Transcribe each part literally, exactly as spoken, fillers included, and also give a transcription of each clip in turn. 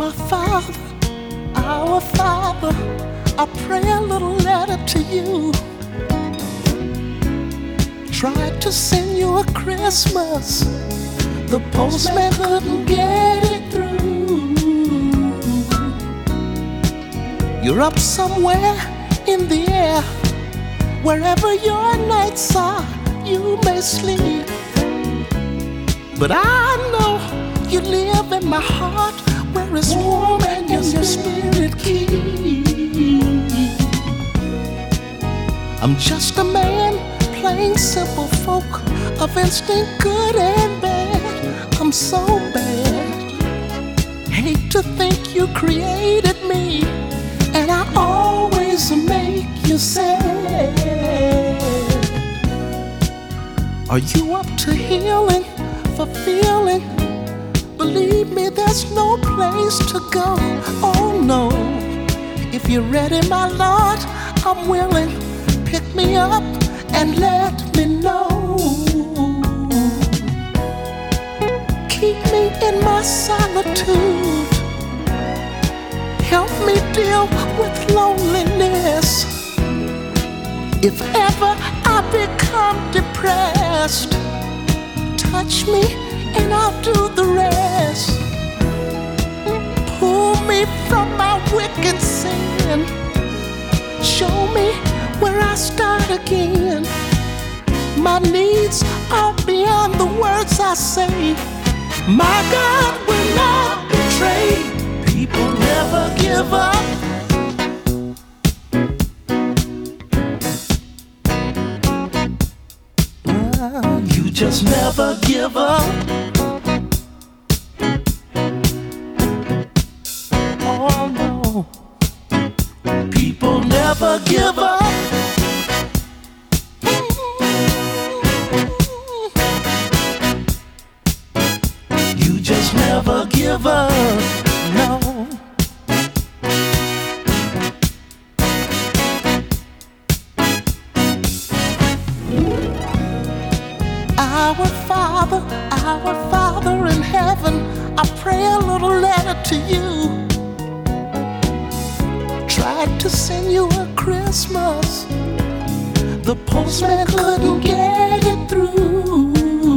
My Father, our Father, I pray a little letter to you. Tried to send you a Christmas, the postman couldn't get it through. You're up somewhere in the air, wherever your nights are, you may sleep. But I know you live in my heart, where it's warm and your spirit keeps. I'm just a man playing simple folk of instinct, good and bad. I'm so bad. Hate to think you created me, and I always make you sad. Are you up to healing, for feeling? Believe me, there's no place to go. Oh no, if you're ready, my Lord, I'm willing. Pick me up and let me know. Keep me in my solitude. Help me deal with loneliness. If ever I become depressed, touch me and I'll do the rest. Pull me from my wicked sin. Show me where I start again. My needs are beyond the words I say. My God will not betray. People never give up. Uh, you just never give up. Oh no, people never give up. You just never give up. No. Our Father, our Father in heaven, I pray a little letter to you. Tried to send you a Christmas, the postman couldn't get it through.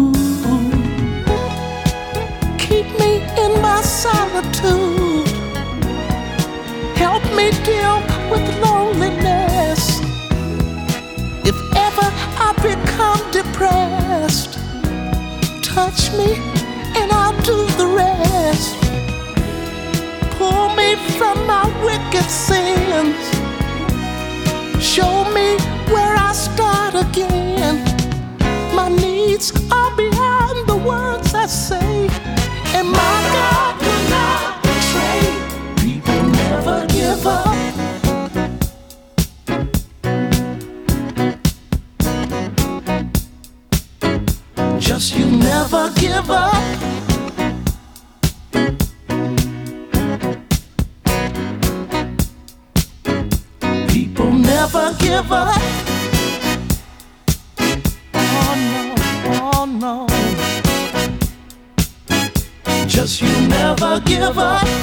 Keep me in my solitude. Help me deal with loneliness. If ever I become depressed, touch me and I'll do the rest. Pull me from my wicked sins. Show me where I start again. My needs are beyond the words I say, and my God will not betray. People never give up. Just you never give up. People never give up. Oh no, oh no. Just you never give up.